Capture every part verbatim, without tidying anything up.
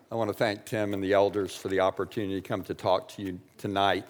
I want to thank Tim and the elders for the opportunity to come to talk to you tonight,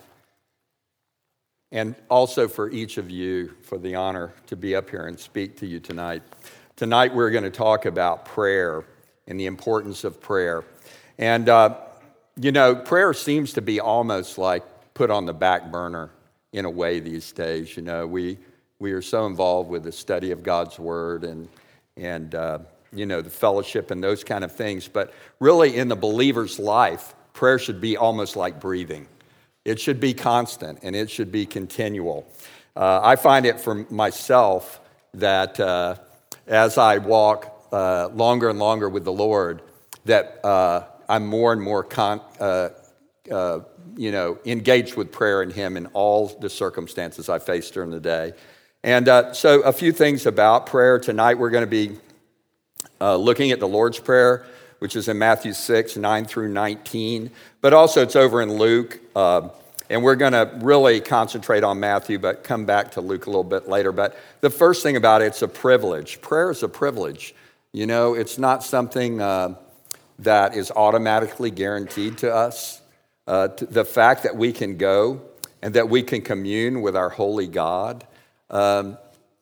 and also for each of you for the honor to be up here and speak to you tonight. Tonight we're going to talk about prayer and the importance of prayer. And, uh, you know, prayer seems to be almost like put on the back burner in a way these days. You know, we we are so involved with the study of God's Word and, and uh, you know, the fellowship and those kind of things. But really in the believer's life, prayer should be almost like breathing. It should be constant and it should be continual. Uh, I find it for myself that uh, as I walk uh, longer and longer with the Lord, that uh, I'm more and more con- uh, uh, you know, engaged with prayer in Him in all the circumstances I face during the day. And uh, so a few things about prayer. Tonight we're going to be uh, looking at the Lord's Prayer, which is in Matthew six, nine through nineteen. But also it's over in Luke. Uh, and we're going to really concentrate on Matthew, but come back to Luke a little bit later. But the first thing about it, it's a privilege. Prayer is a privilege. You know, it's not something uh, that is automatically guaranteed to us. Uh, the fact that we can go and that we can commune with our holy God, um,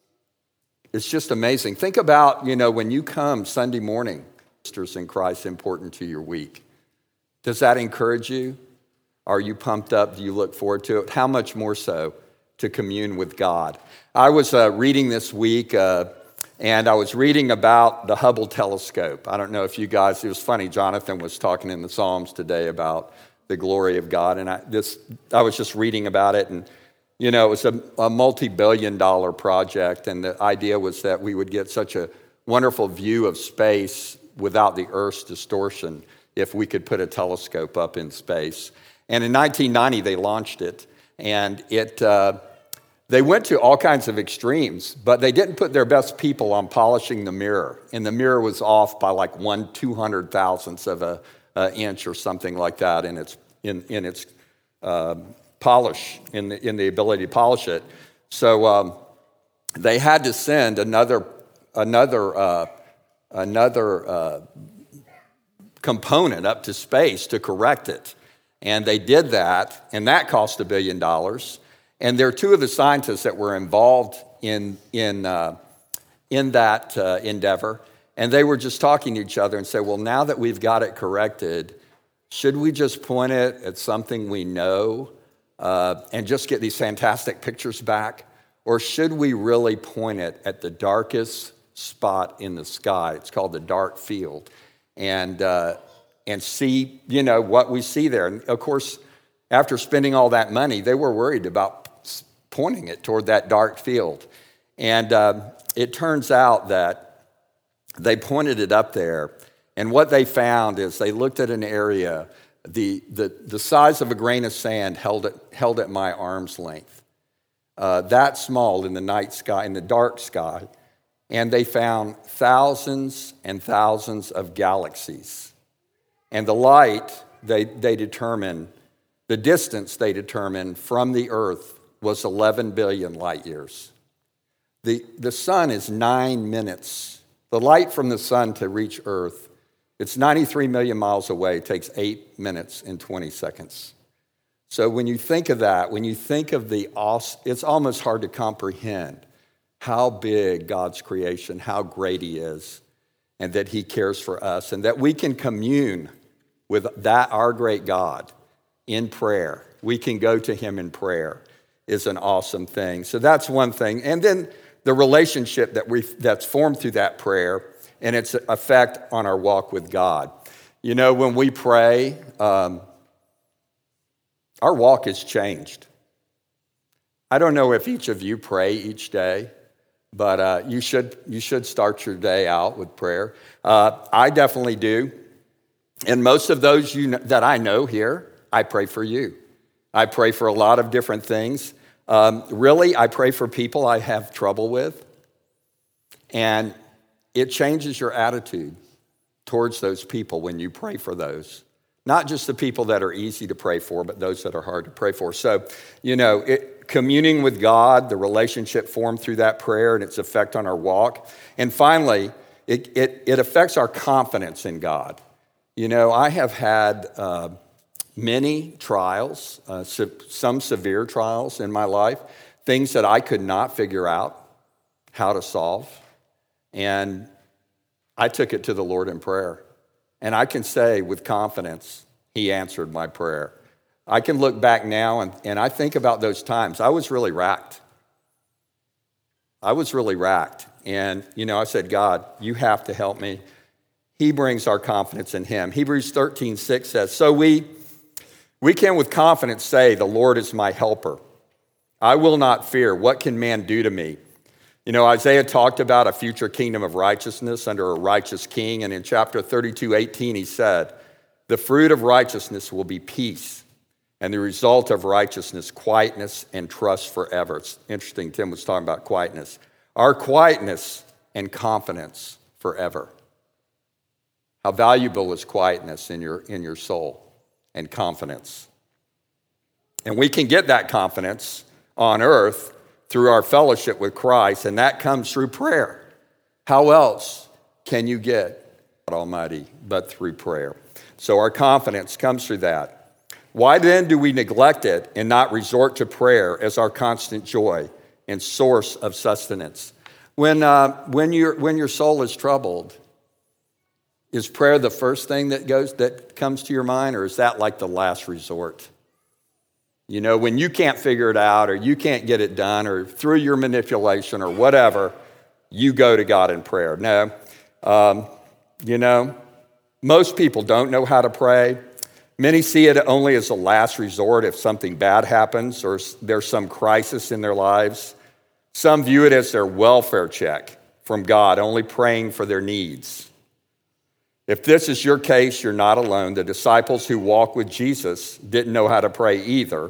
it's just amazing. Think about, you know, when you come Sunday morning, sisters in Christ, important to your week. Does that encourage you? Are you pumped up? Do you look forward to it? How much more so to commune with God? I was uh, reading this week, uh, and I was reading about the Hubble telescope. I don't know if you guys, it was funny, Jonathan was talking in the Psalms today about the glory of God, and I, this, I was just reading about it, and you know, it was a, a multi-billion dollar project, and the idea was that we would get such a wonderful view of space without the Earth's distortion if we could put a telescope up in space. And in nineteen ninety, they launched it, and it uh, they went to all kinds of extremes, but they didn't put their best people on polishing the mirror, and the mirror was off by like one two hundred thousandths of a, a inch or something like that in its in in its uh, polish, in the in the ability to polish it. So um, they had to send another another uh, another uh, component up to space to correct it. And they did that, and that cost a billion dollars. And there are two of the scientists that were involved in in uh, in that uh, endeavor, and they were just talking to each other and said, well, now that we've got it corrected, should we just point it at something we know uh, and just get these fantastic pictures back? Or should we really point it at the darkest spot in the sky? It's called the dark field. And uh, and see, you know, what we see there. And of course, after spending all that money, they were worried about pointing it toward that dark field. And uh, it turns out that they pointed it up there, and what they found is they looked at an area, the the, the size of a grain of sand held it held at my arm's length, uh, that small in the night sky, in the dark sky, and they found thousands and thousands of galaxies. And the light, they, they determined, the distance they determined from the Earth was eleven billion light years. The, the sun is nine minutes. The light from the sun to reach Earth, it's ninety-three million miles away. It takes eight minutes and twenty seconds. So when you think of that, when you think of the, it's almost hard to comprehend how big God's creation, how great He is, and that He cares for us, and that we can commune with that, our great God, in prayer. We can go to Him in prayer is an awesome thing. So that's one thing. And then the relationship that we that's formed through that prayer and its effect on our walk with God. You know, when we pray, um, our walk is changed. I don't know if each of you pray each day, but uh, you should you should start your day out with prayer. Uh, I definitely do. And most of those you know, that I know here, I pray for you. I pray for a lot of different things. Um, really, I pray for people I have trouble with. And it changes your attitude towards those people when you pray for those. Not just the people that are easy to pray for, but those that are hard to pray for. So, you know, it, communing with God, the relationship formed through that prayer and its effect on our walk. And finally, it, it, it affects our confidence in God. You know, I have had uh, many trials, uh, se- some severe trials in my life, things that I could not figure out how to solve. And I took it to the Lord in prayer. And I can say with confidence, he answered my prayer. I can look back now and, and I think about those times. I was really racked. I was really racked. And, you know, I said, God, you have to help me. He brings our confidence in him. Hebrews thirteen six says, so we, we can with confidence say, the Lord is my helper. I will not fear. What can man do to me? You know, Isaiah talked about a future kingdom of righteousness under a righteous king. And in chapter thirty-two eighteen, he said, the fruit of righteousness will be peace, and the result of righteousness, quietness and trust forever. It's interesting, Tim was talking about quietness. Our quietness and confidence forever. How valuable is quietness in your, in your soul and confidence? And we can get that confidence on earth through our fellowship with Christ, and that comes through prayer. How else can you get God Almighty but through prayer? So our confidence comes through that. Why then do we neglect it and not resort to prayer as our constant joy and source of sustenance? When, uh, when, your when your soul is troubled, is prayer the first thing that goes that comes to your mind, or is that like the last resort? You know, when you can't figure it out or you can't get it done or through your manipulation or whatever, you go to God in prayer. No, um, you know, most people don't know how to pray. Many see it only as a last resort if something bad happens or there's some crisis in their lives. Some view it as their welfare check from God, only praying for their needs. If this is your case, you're not alone. The disciples who walked with Jesus didn't know how to pray either.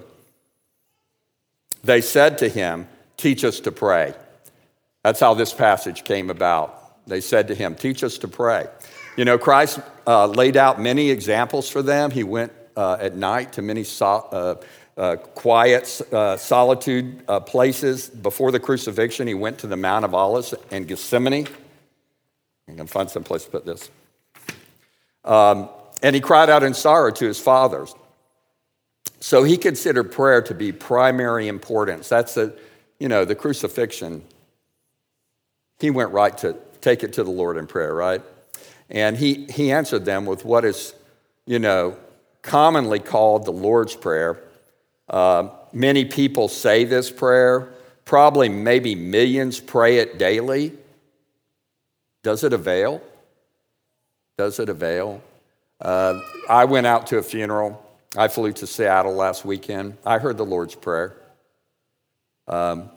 They said to him, teach us to pray. That's how this passage came about. They said to him, teach us to pray. You know, Christ uh, laid out many examples for them. He went uh, at night to many so, uh, uh, quiet uh, solitude uh, places. Before the crucifixion, he went to the Mount of Olives and Gethsemane. I'm going to find some place to put this. Um, and he cried out in sorrow to his father. So he considered prayer to be primary importance. That's the, you know, the crucifixion. He went right to take it to the Lord in prayer, right? And he, he answered them with what is, you know, commonly called the Lord's Prayer. Uh, many people say this prayer. Probably maybe millions pray it daily. Does it avail? Does it avail? Uh, I went out to a funeral. I flew to Seattle last weekend. I heard the Lord's Prayer. Um,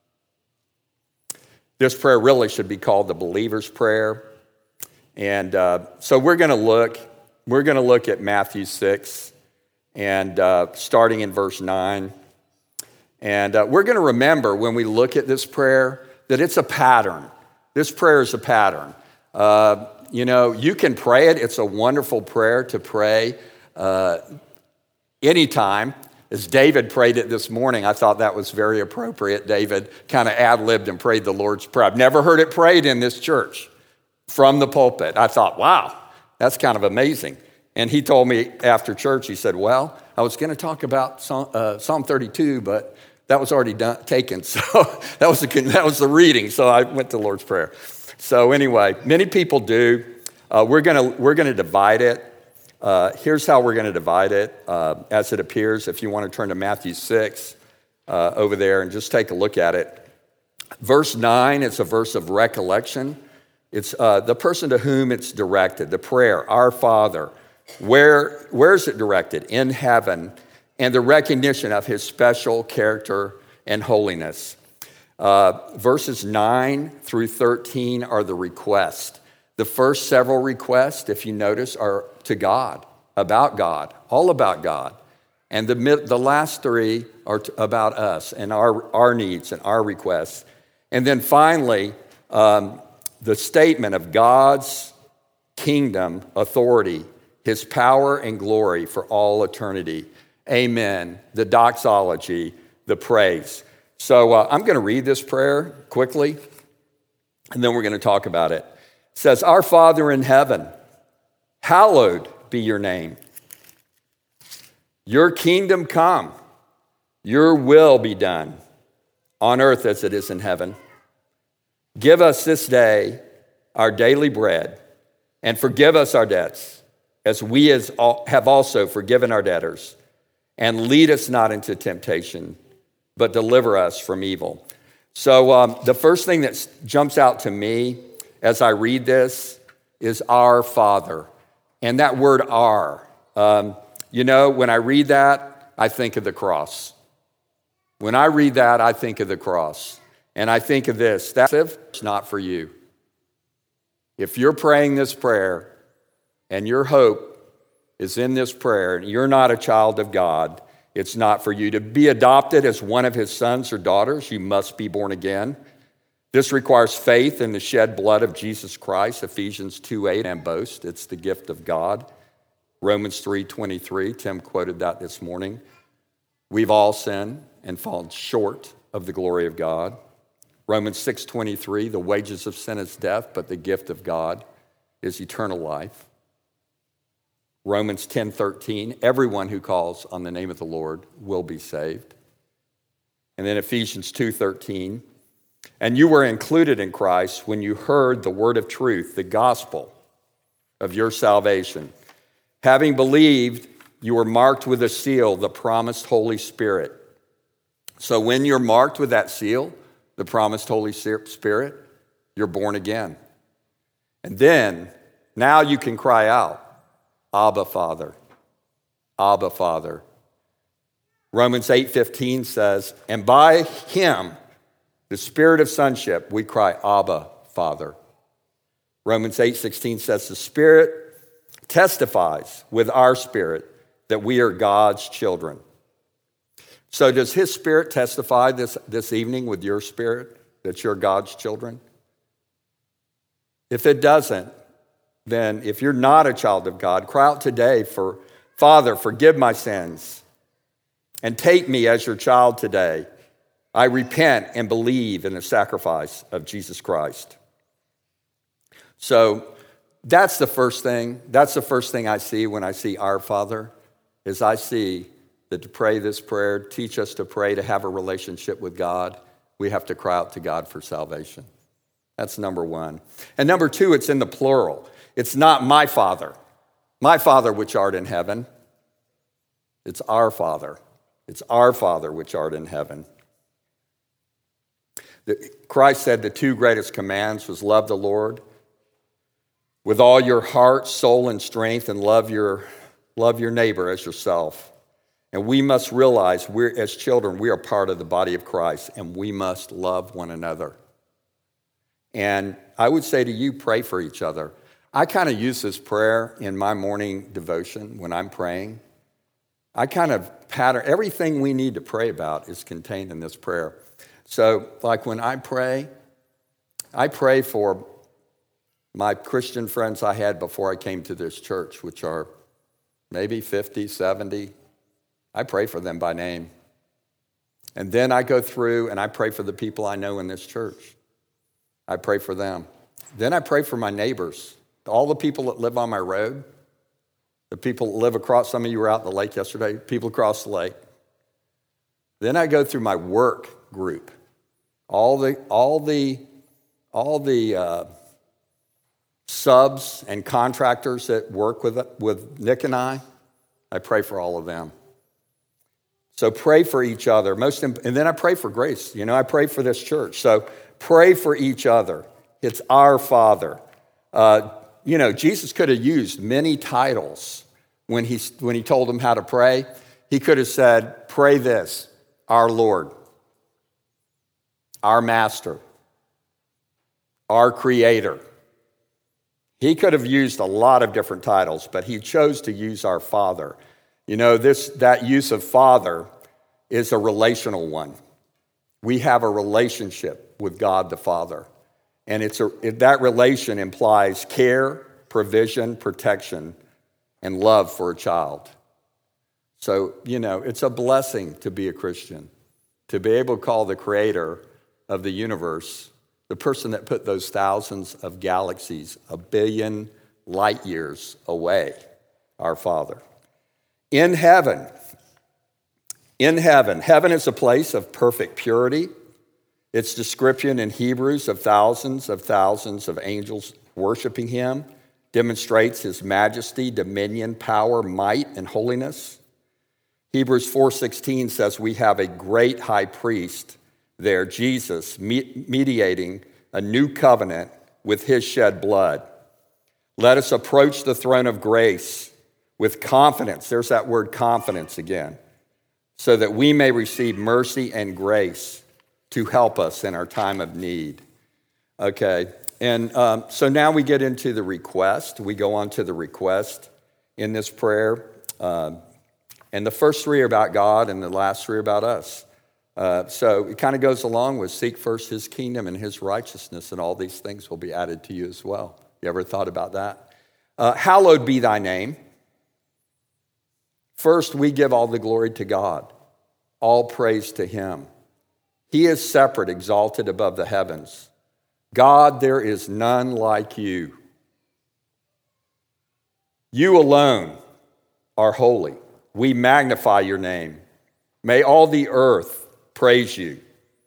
this prayer really should be called the believer's prayer. And uh, so we're going to look, we're going to look at Matthew six, and uh, starting in verse nine. And uh, we're going to remember when we look at this prayer that it's a pattern. This prayer is a pattern. Uh, you know, you can pray it. It's a wonderful prayer to pray uh, anytime. As David prayed it this morning, I thought that was very appropriate. David kind of ad-libbed and prayed the Lord's Prayer. I've never heard it prayed in this church from the pulpit. I thought, wow, that's kind of amazing. And he told me after church, he said, well, I was going to talk about Psalm, uh, Psalm thirty-two, but that was already done, taken. So that was, the, that was the reading. So I went to the Lord's Prayer. So anyway, many people do. Uh, we're going to we're going to divide it. Uh, here's how we're going to divide it uh, as it appears. If you want to turn to Matthew six uh, over there and just take a look at it. Verse nine, it's a verse of recollection. It's uh, the person to whom it's directed, the prayer, our Father. Where, where is it directed? In heaven, and the recognition of his special character and holiness. Uh, verses nine through thirteen are the request. The first several requests, if you notice, are to God, about God, all about God. And the, the last three are to, about us and our, our needs and our requests. And then finally, um, the statement of God's kingdom authority, his power and glory for all eternity. Amen. The doxology, the praise. So uh, I'm going to read this prayer quickly, and then we're going to talk about it. It says, Our Father in heaven, hallowed be be your name. Your kingdom come, your will be done on earth as it is in heaven. Give us this day our daily bread, and forgive us our debts, as we as have also forgiven our debtors. And lead us not into temptation, but deliver us from evil. So um, the first thing that jumps out to me as I read this is our Father. And that word our, um, you know, when I read that, I think of the cross. When I read that, I think of the cross. And I think of this, that's not for you. If you're praying this prayer and your hope is in this prayer and you're not a child of God, it's not for you. To be adopted as one of his sons or daughters, you must be born again. This requires faith in the shed blood of Jesus Christ, Ephesians two eight, and boast. It's the gift of God. Romans three twenty-three, Tim quoted that this morning. We've all sinned and fallen short of the glory of God. Romans six twenty-three, the wages of sin is death, but the gift of God is eternal life. Romans ten thirteen, everyone who calls on the name of the Lord will be saved. And then Ephesians two thirteen, and you were included in Christ when you heard the word of truth, the gospel of your salvation. Having believed, you were marked with a seal, the promised Holy Spirit. So when you're marked with that seal, the promised Holy Spirit, you're born again. And then, now you can cry out, Abba, Father. Abba, Father. Romans eight fifteen says, and by him, the spirit of sonship, we cry, Abba, Father. Romans eight sixteen says, the Spirit testifies with our spirit that we are God's children. So does his Spirit testify this, this evening with your spirit that you're God's children? If it doesn't, then if you're not a child of God, cry out today for, Father, forgive my sins and take me as your child today. I repent and believe in the sacrifice of Jesus Christ. So that's the first thing. That's the first thing I see when I see our Father, is I see that to pray this prayer, teach us to pray, to have a relationship with God, we have to cry out to God for salvation. That's number one. And number two, it's in the plural. It's not my Father, my Father which art in heaven. It's our Father. It's our Father which art in heaven. Christ said the two greatest commands was love the Lord with all your heart, soul, and strength, and love your, love your neighbor as yourself. And we must realize we're, as children, we are part of the body of Christ, and we must love one another. And I would say to you, pray for each other. I kind of use this prayer in my morning devotion when I'm praying. I kind of pattern, everything we need to pray about is contained in this prayer. So, like when I pray, I pray for my Christian friends I had before I came to this church, which are maybe fifty, seventy. I pray for them by name. And then I go through and I pray for the people I know in this church. I pray for them. Then I pray for my neighbors, all the people that live on my road, the people that live across, some of you were out in the lake yesterday, people across the lake. Then I go through my work group. All the all the all the uh, subs and contractors that work with with Nick and I, I pray for all of them. So pray for each other. Most imp- and then I pray for Grace. You know, I pray for this church. So pray for each other. It's our Father. Uh, you know, Jesus could have used many titles when he when he told them how to pray. He could have said, "Pray this, our Lord." Our Master, our Creator. He could have used a lot of different titles, but he chose to use our Father. You know, this that use of Father is a relational one. We have a relationship with God the Father, and it's a, that relation implies care, provision, protection, and love for a child. So, you know, it's a blessing to be a Christian, to be able to call the Creator of the universe, the person that put those thousands of galaxies a billion light years away, our Father. In heaven, in heaven, heaven is a place of perfect purity. Its description in Hebrews of thousands of thousands of angels worshiping him demonstrates his majesty, dominion, power, might, and holiness. Hebrews four sixteen says we have a great high priest there, Jesus, mediating a new covenant with his shed blood. Let us approach the throne of grace with confidence. There's that word confidence again. So that we may receive mercy and grace to help us in our time of need. Okay, and um, so now we get into the request. We go on to the request in this prayer. Um, and the first three are about God and the last three are about us. Uh, so it kind of goes along with seek first his kingdom and his righteousness, and all these things will be added to you as well. You ever thought about that? Uh, hallowed be thy name. First, we give all the glory to God, all praise to him. He is separate, exalted above the heavens. God, there is none like you. You alone are holy. We magnify your name. May all the earth praise you.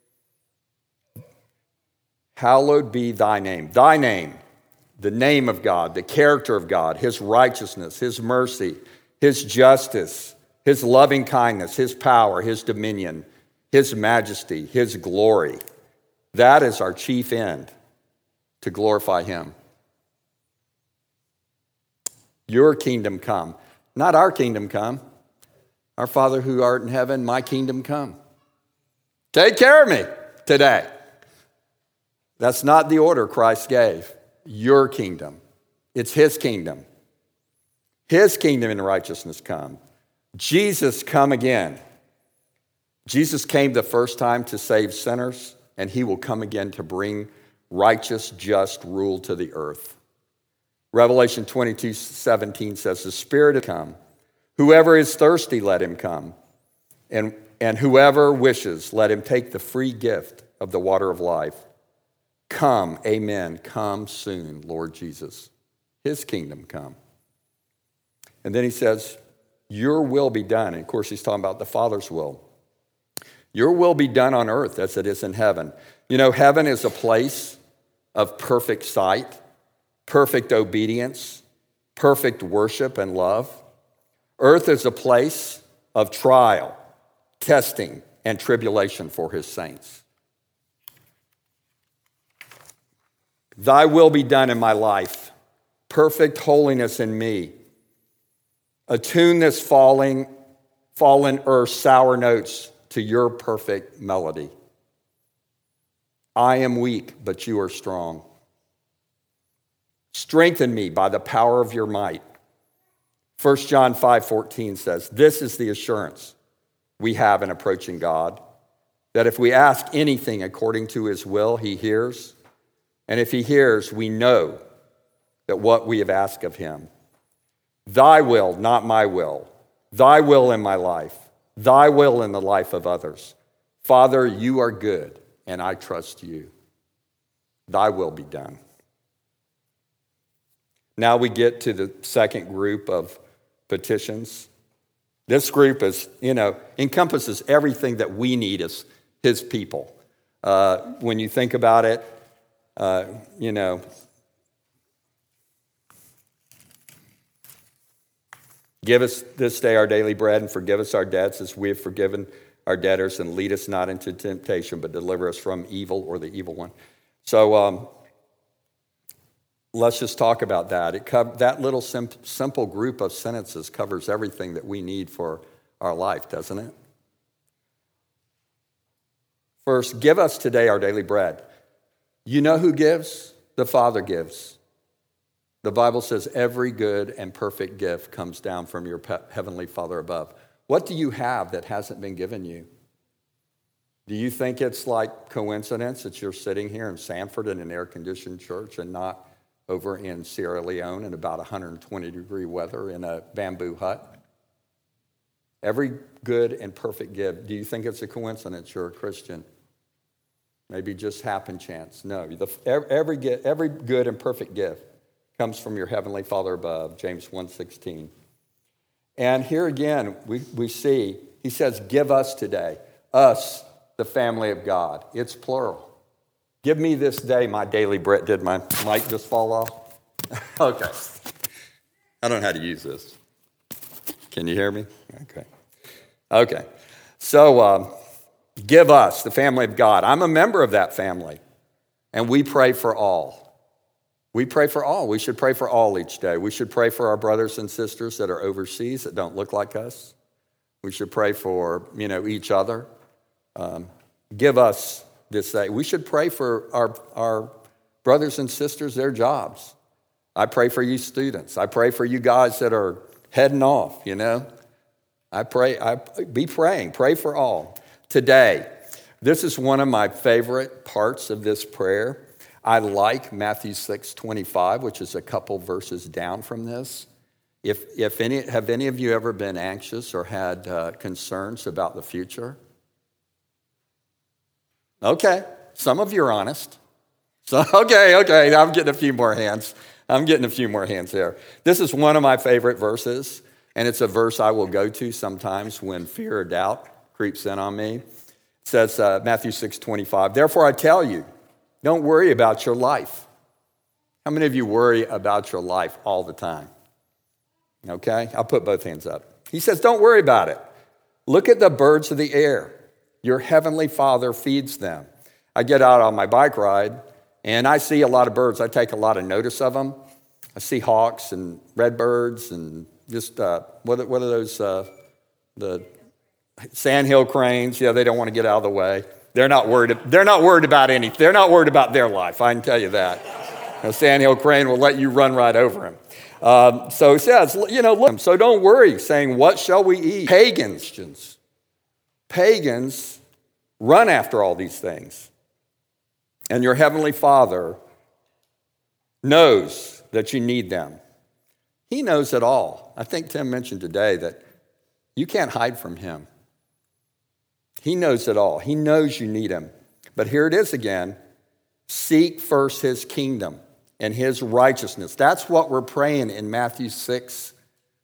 Hallowed be thy name. Thy name, the name of God, the character of God, his righteousness, his mercy, his justice, his loving kindness, his power, his dominion, his majesty, his glory. That is our chief end, to glorify him. Your kingdom come. Not our kingdom come. Our Father who art in heaven, my kingdom come. Take care of me today. That's not the order Christ gave. Your kingdom. It's his kingdom. His kingdom and righteousness come. Jesus come again. Jesus came the first time to save sinners, and he will come again to bring righteous, just rule to the earth. Revelation twenty-two seventeen says, the Spirit has come. Whoever is thirsty, let him come. And, and whoever wishes, let him take the free gift of the water of life. Come, amen, come soon, Lord Jesus. His kingdom come. And then he says, your will be done. And of course, he's talking about the Father's will. Your will be done on earth as it is in heaven. You know, heaven is a place of perfect sight, perfect obedience, perfect worship and love. Earth is a place of trial, testing, and tribulation for his saints. Thy will be done in my life, perfect holiness in me. Attune this falling, fallen earth's sour notes to your perfect melody. I am weak, but you are strong. Strengthen me by the power of your might. First John five fourteen says, this is the assurance we have in approaching God, that if we ask anything according to his will, he hears. And if he hears, we know that what we have asked of him. Thy will, not my will. Thy will in my life. Thy will in the life of others. Father, you are good, and I trust you. Thy will be done. Now we get to the second group of petitions. This group is, you know, encompasses everything that we need as his people. Uh, when you think about it, uh, you know, give us this day our daily bread and forgive us our debts as we have forgiven our debtors, and lead us not into temptation, but deliver us from evil or the evil one. So um, let's just talk about that. It co- that little sim- simple group of sentences covers everything that we need for our life, doesn't it? First, give us today our daily bread. You know who gives? The Father gives. The Bible says every good and perfect gift comes down from your pe- heavenly Father above. What do you have that hasn't been given you? Do you think it's like coincidence that you're sitting here in Sanford in an air-conditioned church and not over in Sierra Leone in about one hundred twenty degree weather in a bamboo hut? Every good and perfect gift. Do you think it's a coincidence you're a Christian? Maybe just happen chance. No, the, every, every good and perfect gift comes from your heavenly Father above, James one sixteen. And here again, we, we see, he says, give us today, us, the family of God. It's plural. Give me this day my daily bread. Did my mic just fall off? Okay. I don't know how to use this. Can you hear me? Okay. Okay. So um, give us, the family of God. I'm a member of that family, and we pray for all. We pray for all. We should pray for all each day. We should pray for our brothers and sisters that are overseas that don't look like us. We should pray for, you know, each other. Um, give us this day. We should pray for our, our brothers and sisters, their jobs. I pray for you students. I pray for you guys that are heading off, you know. I pray, I be praying, pray for all. Today, this is one of my favorite parts of this prayer. I like Matthew six twenty-five, which is a couple verses down from this. If, if any, have any of you ever been anxious or had uh, concerns about the future? Okay, some of you are honest. So, okay, okay, I'm getting a few more hands. I'm getting a few more hands there. This is one of my favorite verses, and it's a verse I will go to sometimes when fear or doubt creeps in on me. It says, uh, Matthew six twenty-five, therefore I tell you, don't worry about your life. How many of you worry about your life all the time? Okay, I'll put both hands up. He says, don't worry about it. Look at the birds of the air. Your heavenly Father feeds them. I get out on my bike ride, and I see a lot of birds. I take a lot of notice of them. I see hawks and redbirds and just, uh, what, are, what are those, uh, the sandhill cranes? Yeah, they don't want to get out of the way. They're not worried, they're not worried about anything. They're not worried about their life, I can tell you that. A sandhill crane will let you run right over him. Um, so he says, you know, look, so don't worry, saying, what shall we eat? Pagans, pagans run after all these things. And your heavenly Father knows that you need them. He knows it all. I think Tim mentioned today that you can't hide from him. He knows it all. He knows you need him. But here it is again. Seek first his kingdom and his righteousness. That's what we're praying in Matthew six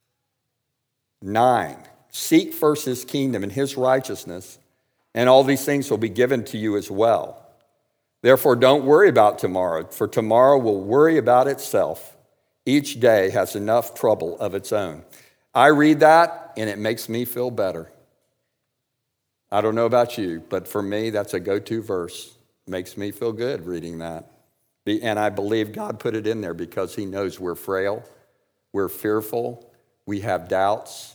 nine. Seek first his kingdom and his righteousness, and all these things will be given to you as well. Therefore, don't worry about tomorrow, for tomorrow will worry about itself. Each day has enough trouble of its own. I read that, and it makes me feel better. I don't know about you, but for me, that's a go-to verse. Makes me feel good reading that. And I believe God put it in there because he knows we're frail, we're fearful, we have doubts,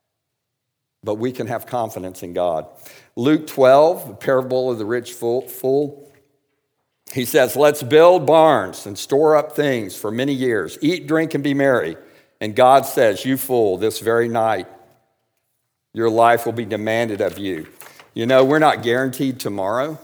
but we can have confidence in God. Luke twelve, the parable of the rich fool, he says, let's build barns and store up things for many years. Eat, drink, and be merry. And God says, you fool, this very night, your life will be demanded of you. You know, we're not guaranteed tomorrow.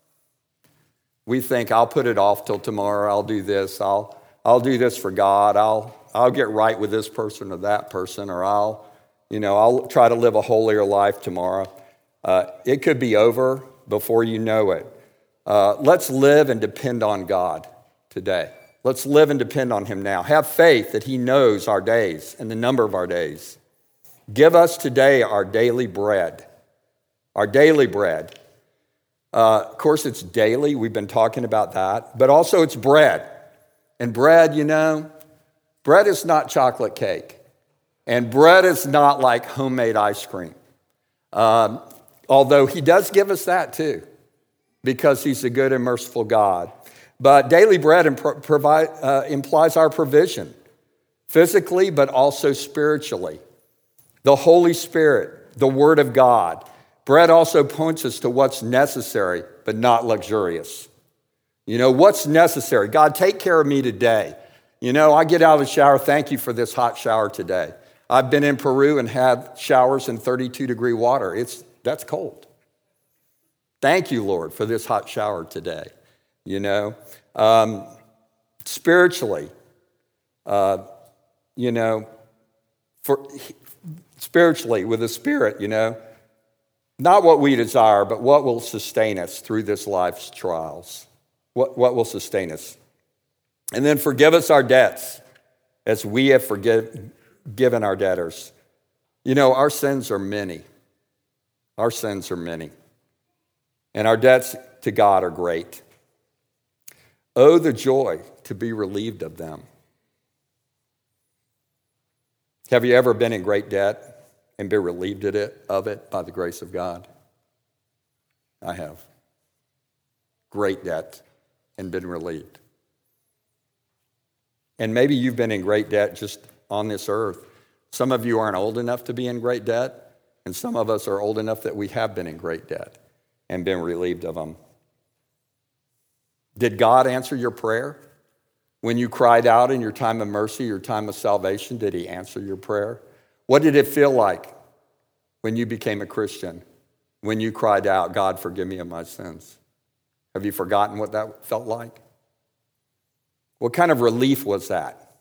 We think, I'll put it off till tomorrow. I'll do this. I'll, I'll do this for God. I'll, I'll get right with this person or that person, or I'll, you know, I'll try to live a holier life tomorrow. Uh, it could be over before you know it. Uh, let's live and depend on God today. Let's live and depend on him now. Have faith that he knows our days and the number of our days. Give us today our daily bread. Our daily bread. Uh, of course, it's daily. We've been talking about that. But also it's bread. And bread, you know, bread is not chocolate cake. And bread is not like homemade ice cream. Um, although he does give us that too, because he's a good and merciful God. But daily bread imp- provide, uh, implies our provision, physically, but also spiritually. The Holy Spirit, the Word of God. Bread also points us to what's necessary, but not luxurious. You know, what's necessary? God, take care of me today. You know, I get out of the shower, thank you for this hot shower today. I've been in Peru and had showers in thirty-two degree water. It's, that's cold. Thank you, Lord, for this hot shower today. You know, um, spiritually, uh, you know, for spiritually with the Spirit, you know, not what we desire, but what will sustain us through this life's trials. What, what will sustain us. And then forgive us our debts as we have forgive, given our debtors. You know, our sins are many. Our sins are many. And our debts to God are great. Oh, the joy to be relieved of them. Have you ever been in great debt and been relieved of it, of it by the grace of God? I have. Great debt and been relieved. And maybe you've been in great debt just on this earth. Some of you aren't old enough to be in great debt, and some of us are old enough that we have been in great debt and been relieved of them. Did God answer your prayer? When you cried out in your time of mercy, your time of salvation, did he answer your prayer? What did it feel like when you became a Christian? When you cried out, God, forgive me of my sins? Have you forgotten what that felt like? What kind of relief was that?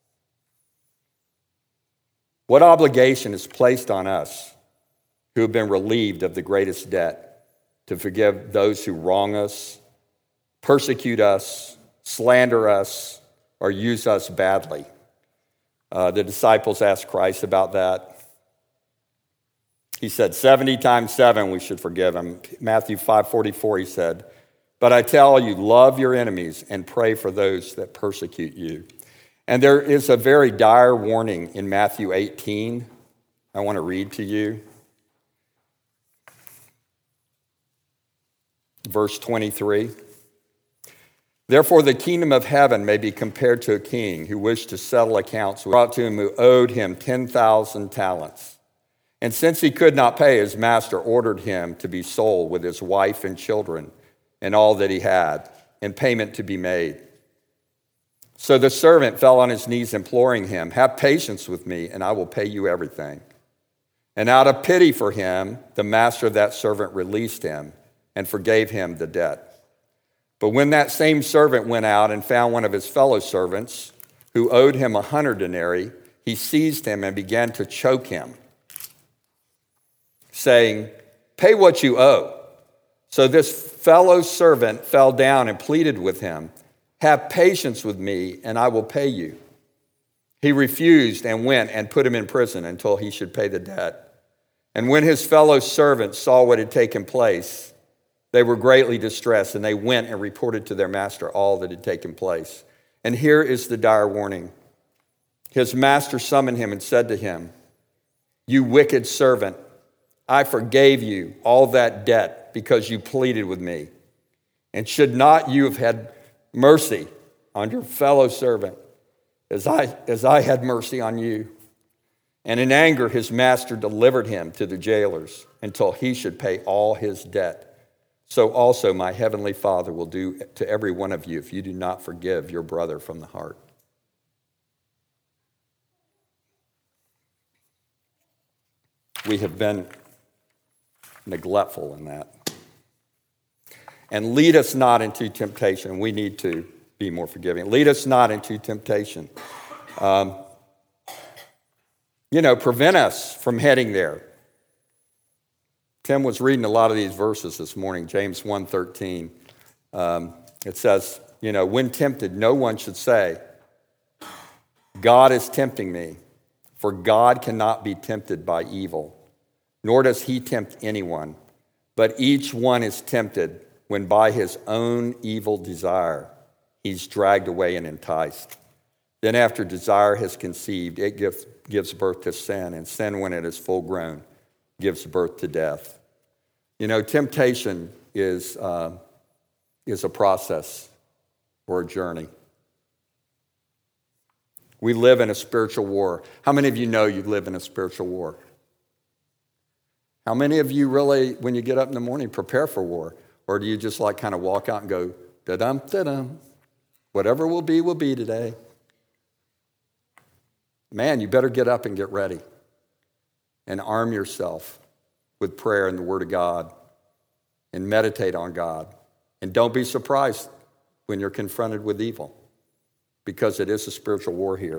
What obligation is placed on us who have been relieved of the greatest debt to forgive those who wrong us, persecute us, slander us, or use us badly? Uh, the disciples asked Christ about that. He said, seventy times seven we should forgive him. Matthew five forty-four, he said, but I tell you, love your enemies and pray for those that persecute you. And there is a very dire warning in Matthew eighteen. I want to read to you. Verse twenty-three. Therefore, the kingdom of heaven may be compared to a king who wished to settle accounts with brought to him who owed him ten thousand talents. And since he could not pay, his master ordered him to be sold with his wife and children and all that he had, and payment to be made. So the servant fell on his knees, imploring him, have patience with me, and I will pay you everything. And out of pity for him, the master of that servant released him and forgave him the debt. But when that same servant went out and found one of his fellow servants who owed him a hundred denarii, he seized him and began to choke him, saying, pay what you owe. So this fellow servant fell down and pleaded with him, have patience with me, and I will pay you. He refused and went and put him in prison until he should pay the debt. And when his fellow servants saw what had taken place, they were greatly distressed, and they went and reported to their master all that had taken place. And here is the dire warning. His master summoned him and said to him, you wicked servant, I forgave you all that debt because you pleaded with me. And should not you have had mercy on your fellow servant as I, as I had mercy on you? And in anger, his master delivered him to the jailers until he should pay all his debt. So also my heavenly Father will do to every one of you if you do not forgive your brother from the heart. We have been neglectful in that. And lead us not into temptation. We need to be more forgiving. Lead us not into temptation. Um, you know, prevent us from heading there. Tim was reading a lot of these verses this morning, James one thirteen. Um, it says, you know, when tempted, no one should say, God is tempting me, for God cannot be tempted by evil, nor does he tempt anyone. But each one is tempted when by his own evil desire he's dragged away and enticed. Then after desire has conceived, it gives, gives birth to sin, and sin, when it is full grown, gives birth to death. You know, temptation is, uh, is a process or a journey. We live in a spiritual war. How many of you know you live in a spiritual war? How many of you really, when you get up in the morning, prepare for war? Or do you just like kind of walk out and go, da-dum, da-dum, whatever will be, will be today? Man, you better get up and get ready and arm yourself with prayer and the Word of God and meditate on God. And don't be surprised when you're confronted with evil, because it is a spiritual war here.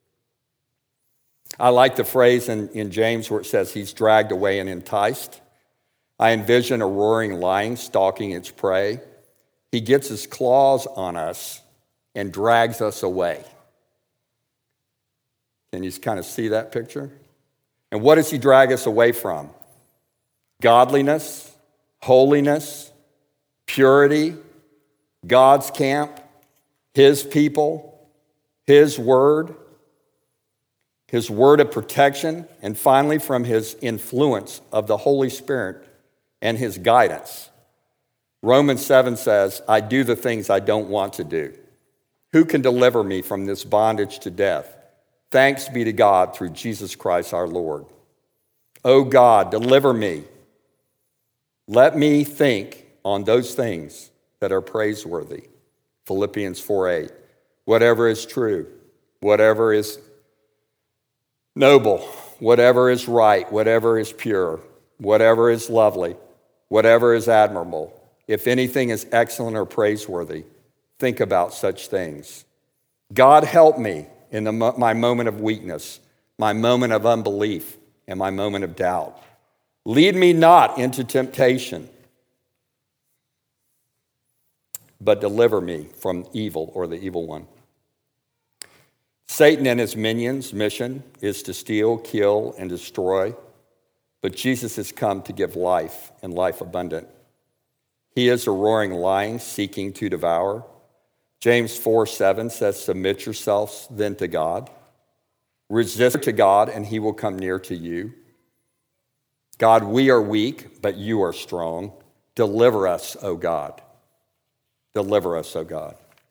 I like the phrase in, in James where it says he's dragged away and enticed. I envision a roaring lion stalking its prey. He gets his claws on us and drags us away. Can you kind of see that picture? And what does he drag us away from? Godliness, holiness, purity, God's camp, his people, his word, his word of protection, and finally from his influence of the Holy Spirit and his guidance. Romans seven says, I do the things I don't want to do. Who can deliver me from this bondage to death? Thanks be to God through Jesus Christ our Lord. O God, deliver me. Let me think on those things that are praiseworthy. Philippians four eight. Whatever is true, whatever is noble, whatever is right, whatever is pure, whatever is lovely, whatever is admirable, if anything is excellent or praiseworthy, think about such things. God, help me in the, my moment of weakness, my moment of unbelief, and my moment of doubt. Lead me not into temptation, but deliver me from evil or the evil one. Satan and his minions' mission is to steal, kill, and destroy, but Jesus has come to give life and life abundant. He is a roaring lion seeking to devour. James four seven says, submit yourselves then to God. Resist to God, and he will come near to you. God, we are weak, but you are strong. Deliver us, O God. Deliver us, O God.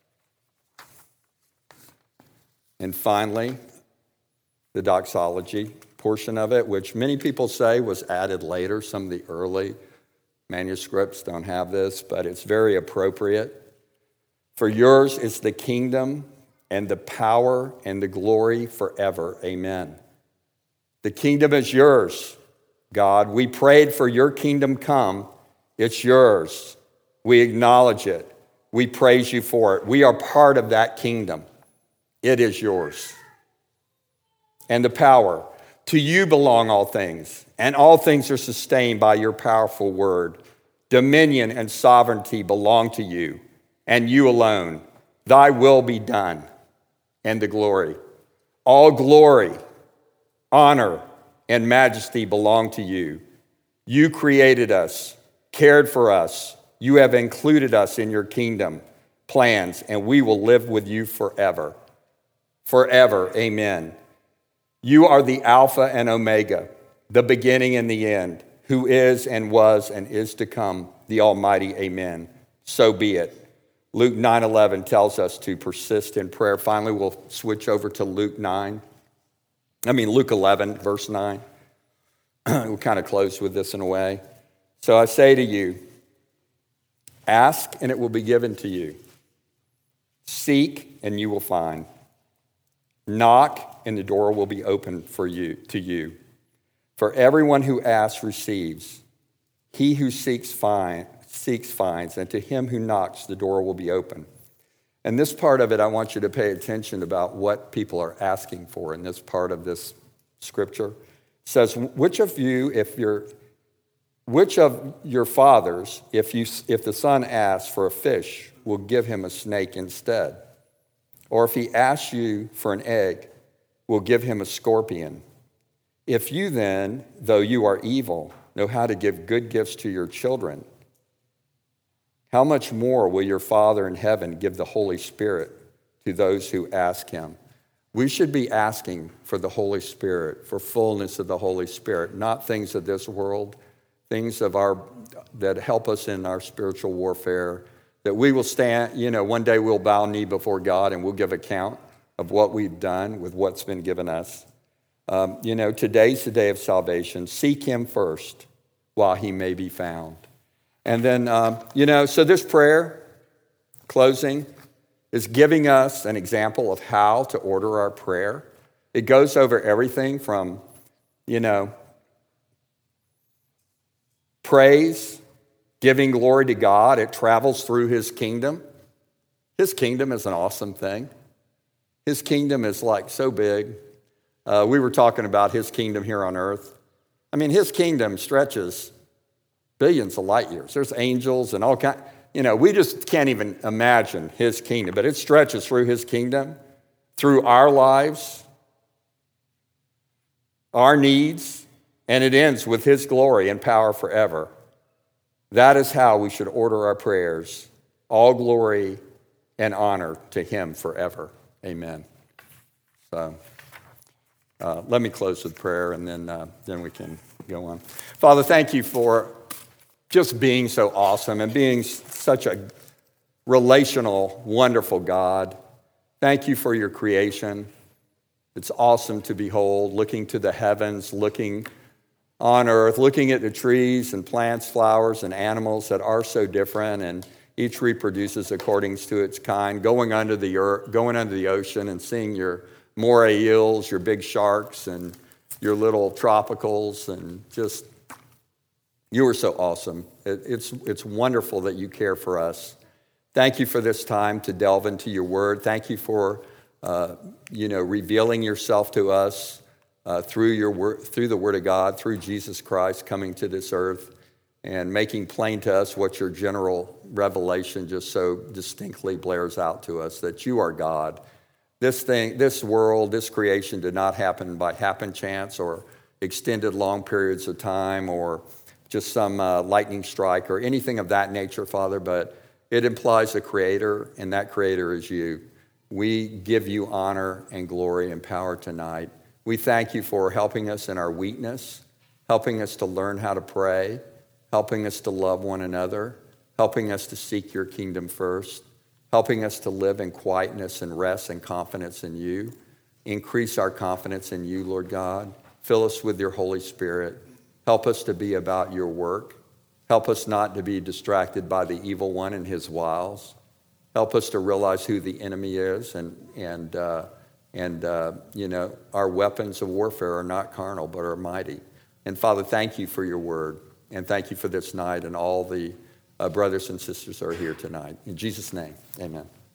And finally, the doxology portion of it, which many people say was added later. Some of the early manuscripts don't have this, but it's very appropriate. For yours is the kingdom and the power and the glory forever. Amen. The kingdom is yours, God. We prayed for your kingdom come. It's yours. We acknowledge it. We praise you for it. We are part of that kingdom. It is yours. And the power. To you belong all things, and all things are sustained by your powerful word. Dominion and sovereignty belong to you, and you alone. Thy will be done, and the glory. All glory, honor, and majesty belong to you. You created us, cared for us. You have included us in your kingdom plans, and we will live with you forever. Forever, amen. You are the Alpha and Omega, the beginning and the end, who is and was and is to come, the Almighty, amen. So be it. Luke nine eleven tells us to persist in prayer. Finally, we'll switch over to Luke nine. I mean, Luke eleven, verse nine. We'll kind of close with this in a way. So I say to you, ask and it will be given to you. Seek and you will find. Knock and the door will be open for you to you. For everyone who asks receives. He who seeks finds, seeks finds, and to him who knocks the door will be open. And this part of it, I want you to pay attention about what people are asking for in this part of this scripture. It says, which of you, if you're Which of your fathers, if you if the son asks for a fish, will give him a snake instead? Or if he asks you for an egg, will give him a scorpion? If you then, though you are evil, know how to give good gifts to your children, how much more will your Father in heaven give the Holy Spirit to those who ask him? We should be asking for the Holy Spirit, for fullness of the Holy Spirit, not things of this world, things of our that help us in our spiritual warfare, that we will stand, you know, one day we'll bow knee before God and we'll give account of what we've done with what's been given us. Um, you know, today's the day of salvation. Seek him first while he may be found. And then, um, you know, so this prayer, closing, is giving us an example of how to order our prayer. It goes over everything from, you know, praise, giving glory to God. It travels through his kingdom. His kingdom is an awesome thing. His kingdom is like so big. Uh, we were talking about his kingdom here on earth. I mean, his kingdom stretches billions of light years. There's angels and all kinds. You know, we just can't even imagine his kingdom, but it stretches through his kingdom, through our lives, our needs, and it ends with his glory and power forever. That is how we should order our prayers. All glory and honor to him forever. Amen. So uh, let me close with prayer, and then, uh, then we can go on. Father, thank you for just being so awesome and being such a relational, wonderful God. Thank you for your creation. It's awesome to behold, looking to the heavens, looking on earth, looking at the trees and plants, flowers, and animals that are so different, and each reproduces according to its kind, going under the earth, going under the ocean and seeing your moray eels, your big sharks, and your little tropicals, and just, you are so awesome. It, it's, it's wonderful that you care for us. Thank you for this time to delve into your word. Thank you for, uh, you know, revealing yourself to us uh, through your word, through the word of God, through Jesus Christ coming to this earth and making plain to us what your general revelation just so distinctly blares out to us, that you are God. This thing, this world, this creation did not happen by happen chance or extended long periods of time or just some uh, lightning strike or anything of that nature, Father, but it implies a creator, and that creator is you. We give you honor and glory and power tonight. We thank you for helping us in our weakness, helping us to learn how to pray, helping us to love one another, helping us to seek your kingdom first, helping us to live in quietness and rest and confidence in you. Increase our confidence in you, Lord God. Fill us with your Holy Spirit. Help us to be about your work. Help us not to be distracted by the evil one and his wiles. Help us to realize who the enemy is, and and uh, and uh, you know, our weapons of warfare are not carnal but are mighty. And Father, thank you for your word, and thank you for this night and all the uh, brothers and sisters that are here tonight. In Jesus' name, amen.